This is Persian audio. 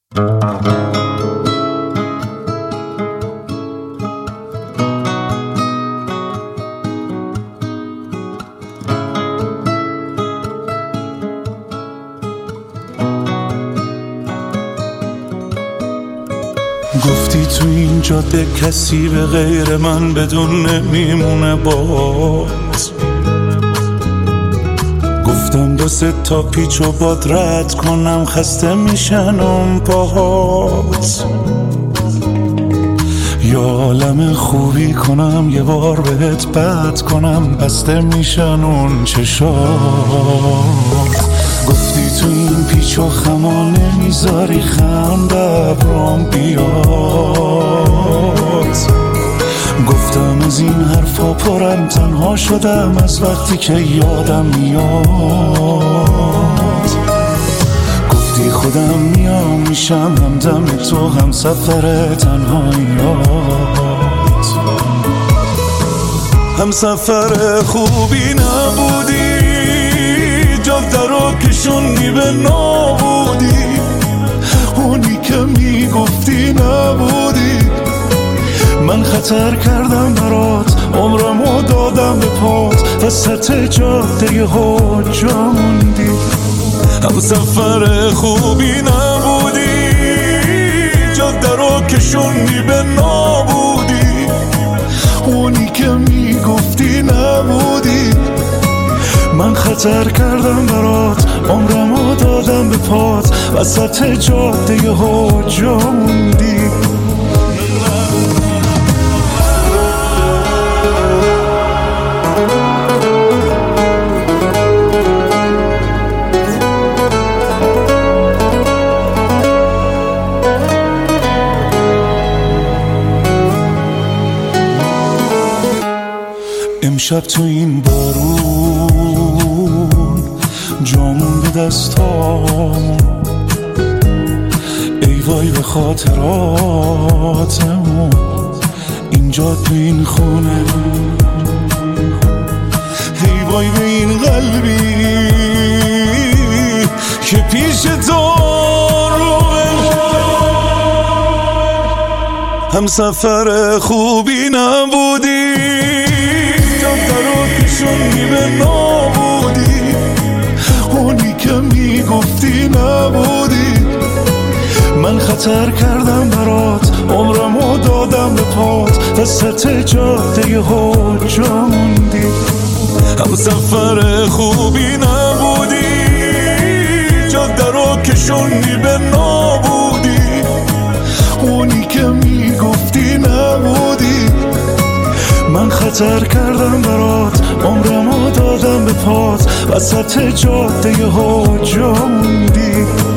گفتی تو این جاده کسی به غیر من بدون نمیمونه باز. گفتم 2-3 تا پیچ و باد رد کنم، خسته میشن اون پاهات. یا عالم خوبی کنم یه بار بهت بد کنم، بسته میشن اون چشات. گفتی تو این پیچ و خما نمیذاری خنده برام بیاد. گفتم از این حرفا پرم، تنها شدم از وقتی که یادم میاد. گفتی خودم میام میشم همدم تو، هم سفر تنهاییات. هم سفر خوبی نبودی، جاده رو کشوندی به نابودی. اونی که میگفتی نبودی. من خطر کردم برات، عمرمو دادم به پات، وسط جاده ها جا موندی. هم سفر خوبی نبودی، جاده رو کشوندی به نابودی. اونی که میگفتی نبودی. من خطر کردم برات، عمرمو دادم به پات، وسط جاده ها جا موندی. امشب تو این بارون جامون به دستام، ای وای به خاطراتمون اینجا تو این خونه. ای وای به این قلبی که پیش تو روه. هم سفر خوبی نبودی، جاده رو کشوندی به نابودی. اونی که میگفتی نبودی. من خطر کردم برات، عمرمو دادم به پات، وسط جاده ها جا موندی. هم سفر خوبی نبودی، جاده رو کشوندی به نابودی. اونی که میگفتی نبودی. من خطر کردم برات، عمرمو دادم به پات، وسط جاده ها جا موندی.